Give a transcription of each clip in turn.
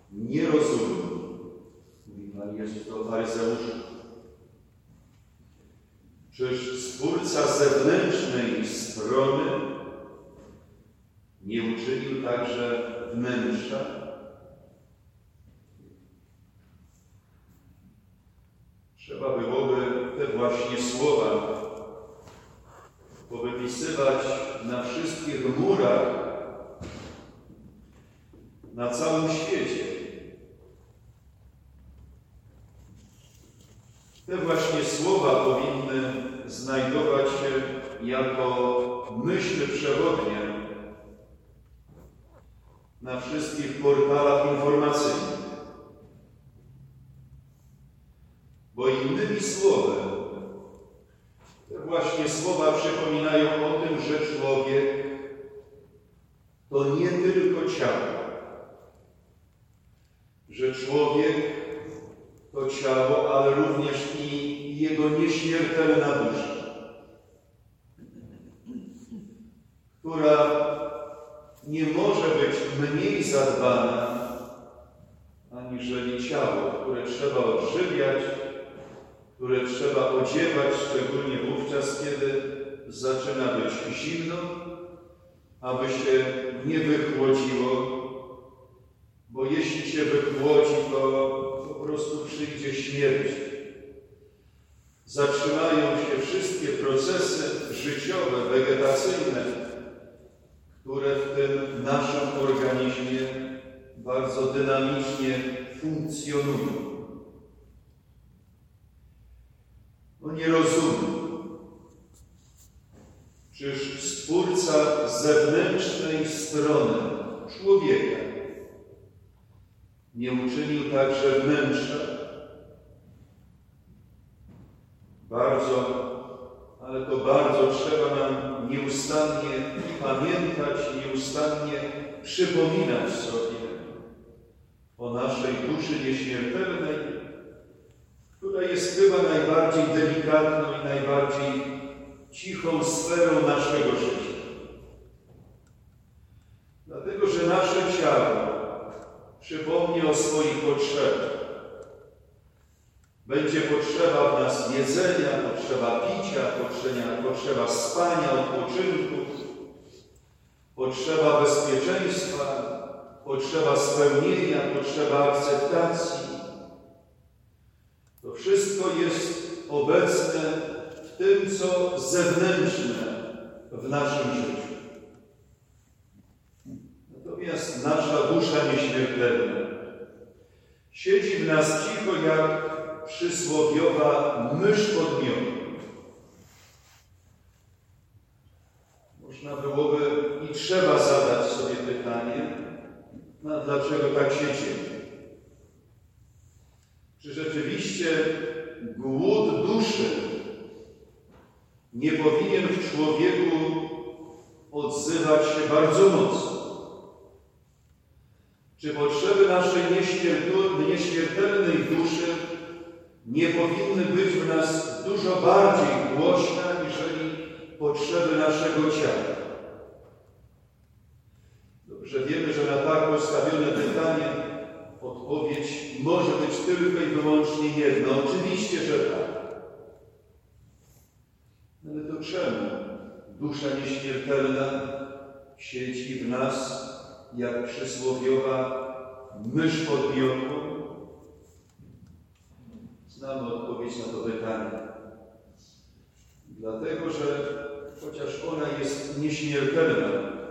nie rozumiem. Mówi Pan Jezus do faryzeuszy. Czyż Stwórca zewnętrznej strony nie uczynił także wnętrza? Trzeba byłoby te właśnie słowa powypisywać na wszystkich murach na całym świecie. Te właśnie słowa powinny znajdować się jako myśl przewodnie na wszystkich portalach informacyjnych. Bo innymi słowy, te właśnie słowa przypominają o tym, że człowiek to nie tylko ciało, że człowiek to ciało, ale również i jego nieśmiertelna dusza, która nie może być mniej zadbana aniżeli ciało, które trzeba odżywiać, które trzeba odziewać, szczególnie wówczas, kiedy zaczyna być zimno, aby się nie wychłodziło, bo jeśli się wychłodzi, to po prostu przyjdzie śmierć. Zatrzymają się wszystkie procesy życiowe, wegetacyjne, które w tym naszym organizmie bardzo dynamicznie funkcjonują. No nie rozumiem. Czyż Stwórca zewnętrznej strony człowieka nie uczynił także wnętrza? Bardzo, ale to bardzo trzeba nam nieustannie pamiętać, nieustannie przypominać sobie o naszej duszy nieśmiertelnej, która jest chyba najbardziej delikatną i najbardziej cichą sferą naszego życia. Dlatego, że nasze ciało przypomni o swoich potrzebach. Będzie potrzeba w nas jedzenia, potrzeba picia, potrzeba spania, odpoczynku, potrzeba bezpieczeństwa, potrzeba spełnienia, potrzeba akceptacji. To wszystko jest obecne w tym, co zewnętrzne w naszym życiu. Natomiast nasza dusza nieśmiertelna siedzi w nas cicho jak przysłowiowa mysz pod miodem. Można byłoby i trzeba zadać sobie pytanie, no dlaczego tak się dzieje? Czy rzeczywiście głód duszy nie powinien w człowieku odzywać się bardzo mocno? Czy potrzeby naszej nieśmiertelnej duszy nie powinny być w nas dużo bardziej głośne, aniżeli potrzeby naszego ciała? Dobrze wiemy, że na tak postawione pytanie odpowiedź może być tylko i wyłącznie jedna. Oczywiście, że tak. Ale to czemu dusza nieśmiertelna siedzi w nas jak przysłowiowa mysz pod miotłą? Znamy odpowiedź na to pytanie. Dlatego, że chociaż ona jest nieśmiertelna,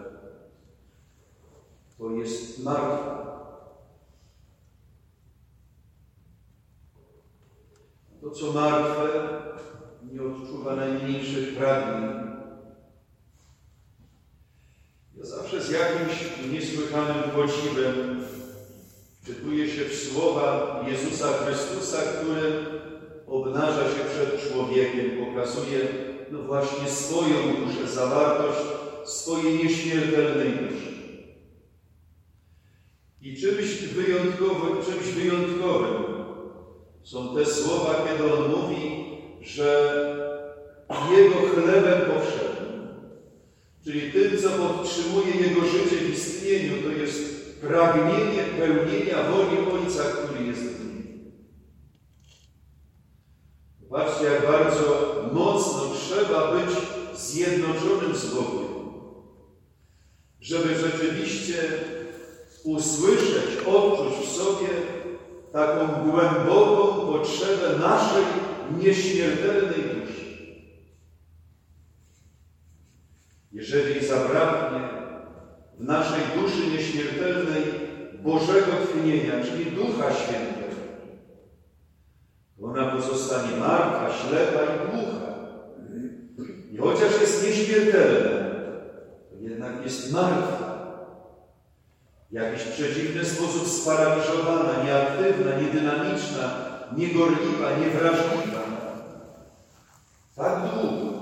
to jest martwa. To, co martwe, nie odczuwa najmniejszych pragnień. Ja zawsze z jakimś niesłychanym podziwem wczytuję się w słowa Jezusa Chrystusa, który obnaża się przed człowiekiem, pokazuje no właśnie swoją duszę, zawartość swojej nieśmiertelnej duszy. I czymś wyjątkowym są te słowa, kiedy On mówi, że Jego chlebem powszednim, czyli tym, co podtrzymuje Jego życie w istnieniu, to jest pragnienie pełnienia woli Ojca, który jest w nim. Zobaczcie, jak bardzo mocno trzeba być zjednoczonym z Bogiem, żeby rzeczywiście usłyszeć, odczuć w sobie taką głęboką potrzebę naszej nieśmiertelnej duszy. Jeżeli zabraknie w naszej duszy nieśmiertelnej Bożego tchnienia, czyli Ducha Świętego, ona pozostanie martwa, ślepa i głucha. I chociaż jest nieśmiertelna, to jednak jest martwa. W jakiś przedziwny sposób sparaliżowana, nieaktywna, niedynamiczna, niegorliwa, niewrażliwa. Tak długo,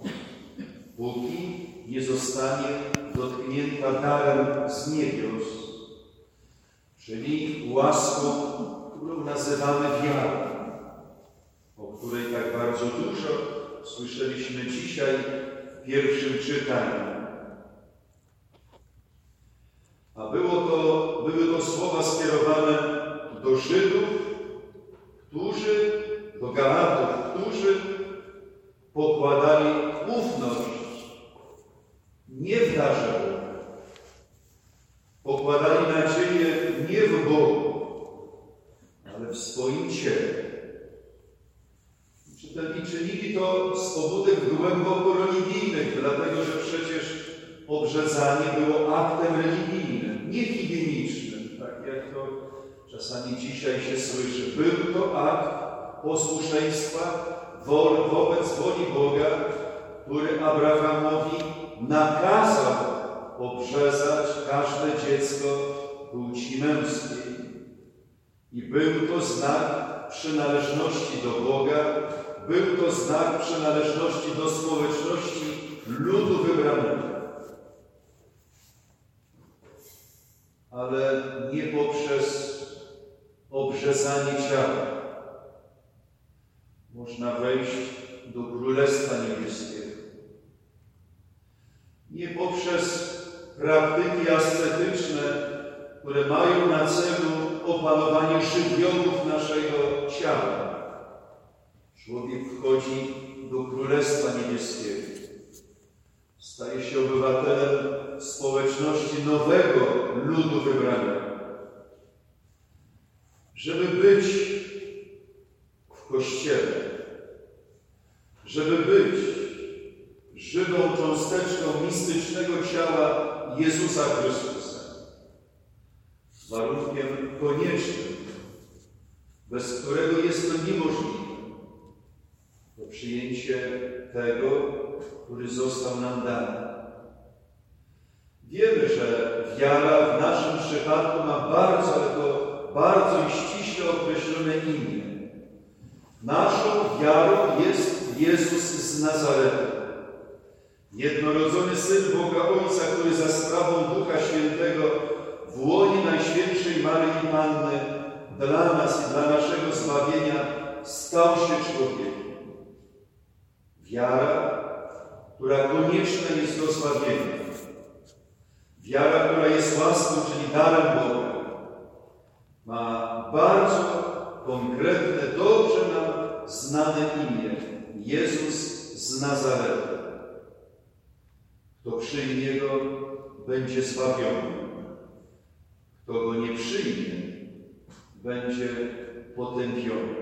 póki nie zostanie dotknięta darem z niebios, czyli łaską, którą nazywamy wiarą, o której tak bardzo dużo słyszeliśmy dzisiaj w pierwszym czytaniu. A były to słowa skierowane do Żydów, do Galatów, którzy pokładali ufność nie w darze Boga. Pokładali nadzieję nie w Bogu, ale w swoim ciele. I czynili to z pobudek głęboko religijnych, dlatego że przecież obrzezanie było aktem religijnym, nie higienicznym, tak jak to czasami dzisiaj się słyszy. Był to akt posłuszeństwa wobec woli Boga, który Abrahamowi nakazał obrzezać każde dziecko płci męskiej. I był to znak przynależności do Boga, był to znak przynależności do społeczności ludu wybranego. Ale nie poprzez obrzezanie ciała można wejść do Królestwa Niebieskiego. Nie poprzez praktyki ascetyczne, które mają na celu opanowanie żywiołów naszego ciała. Człowiek wchodzi do Królestwa Niebieskiego. Staje się obywatelem społeczności nowego ludu wybranego. Żeby być w Kościele, żeby być żywą cząsteczką mistycznego ciała Jezusa Chrystusa. Warunkiem koniecznym, bez którego jest to niemożliwe, to przyjęcie tego, który został nam dany. Wiemy, że wiara w naszym przypadku ma bardzo, ale to bardzo i ściśle określone imię. Naszą wiarą jest Jezus z Nazaretu. Jednorodzony Syn Boga Ojca, który za sprawą Ducha Świętego w łonie Najświętszej Maryi Panny dla nas i dla naszego zbawienia stał się człowiekiem. Wiara, która konieczna jest do zbawienia. Wiara, która jest łaską, czyli darem Boga, ma bardzo konkretne, dobrze nam znane imię. Jezus z Nazaretu. Kto przyjmie Go, będzie zbawiony. Kto Go nie przyjmie, będzie potępiony.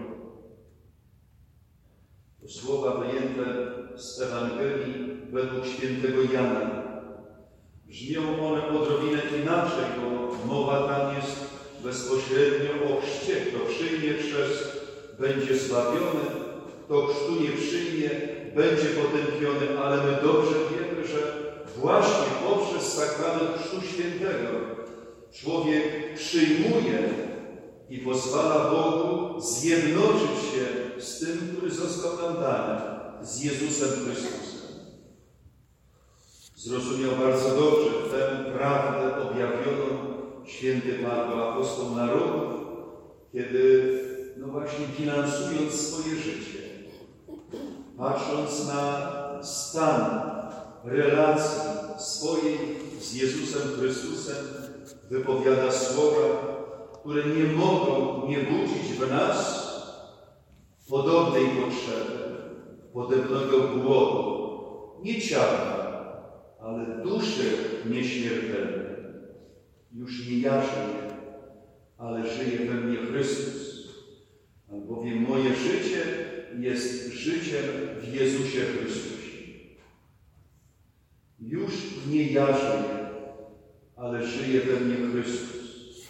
To słowa wyjęte z Ewangelii według świętego Jana. Brzmią one odrobinę inaczej, bo mowa tam jest bezpośrednio o chrzcie. Kto przyjmie chrzest, będzie zbawiony. Kto chrztu nie przyjmie, będzie potępiony. Ale my dobrze wiemy, że właśnie poprzez sakrament Chrztu Świętego człowiek przyjmuje i pozwala Bogu zjednoczyć się z tym, który został nam dany, z Jezusem Chrystusem. Zrozumiał bardzo dobrze tę prawdę objawioną święty Paweł, apostoł narodów, kiedy, właśnie bilansując swoje życie, patrząc na stan relacji swojej z Jezusem Chrystusem, wypowiada słowa, które nie mogą nie budzić w nas podobnej potrzeby, podobnego głodu, nie ciała, ale duszy nieśmiertelnej. Już nie ja żyję, ale żyje we mnie Chrystus, albowiem moje życie jest życiem w Jezusie Chrystusie. Już nie ja żyję, ale żyje we mnie Chrystus.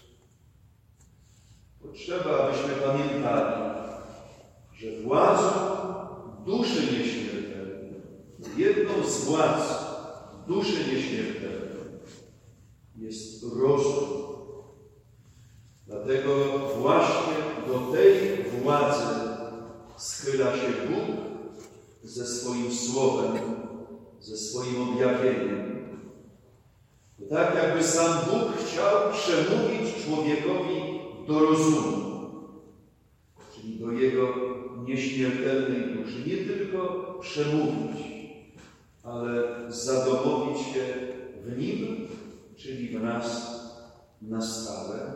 Potrzeba, abyśmy pamiętali, że władzą duszy nieśmiertelnej, jedną z władz duszy nieśmiertelnej jest rozum. Dlatego właśnie do tej władzy schyla się Bóg ze swoim słowem, ze swoim objawieniem. To tak jakby sam Bóg chciał przemówić człowiekowi do rozumu, czyli do jego nieśmiertelnej duszy. Nie tylko przemówić, ale zadomowić się w nim, czyli w nas na stałe.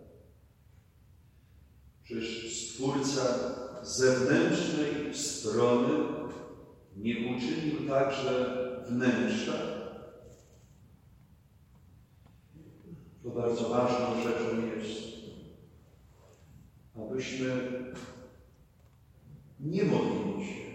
Przecież Stwórca zewnętrznej strony nie uczynił także wnętrza. To bardzo ważną rzeczą jest, abyśmy nie modlili się,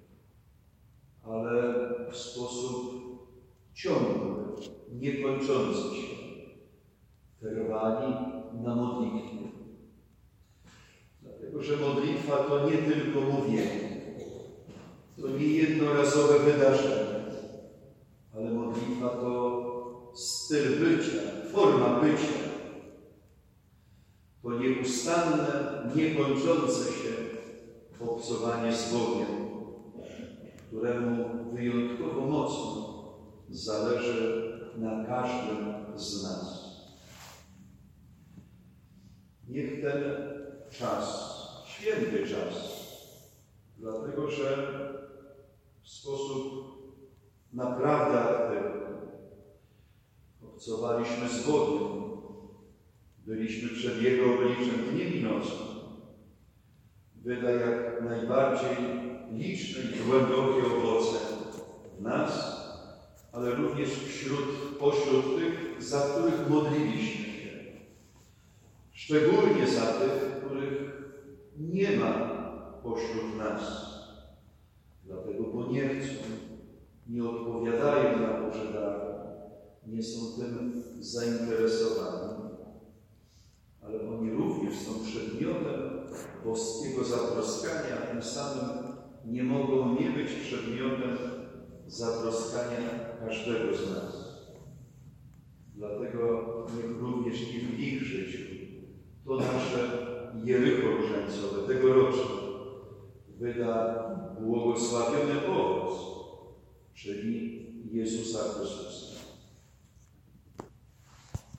ale w sposób ciągły, niekończący się, trwali na modlitwie. Dlatego, że modlitwa to nie tylko mówienie, to nie jednorazowe wydarzenie, ale modlitwa to styl bycia, forma bycia. To nieustanne, niekończące się obcowanie z Bogiem, któremu wyjątkowo mocno zależy na każdym z nas. Niech ten czas, święty czas, dlatego że w sposób naprawdę aktywny obcowaliśmy z Bogiem, byliśmy przed Jego obliczem dniem i nocą, wyda jak najbardziej liczne i głębokie owoce w nas, ale również pośród tych, za których modliliśmy się. Szczególnie za tych, których nie ma pośród nas. Dlatego, bo nie chcą, nie odpowiadają na Boże dary, nie są tym zainteresowani, ale oni również są przedmiotem boskiego zatroskania, a tym samym nie mogą nie być przedmiotem zatroskania każdego z nas. Dlatego niech również i w ich życiu to nasze Jericho różańcowe tegoroczne wyda błogosławienie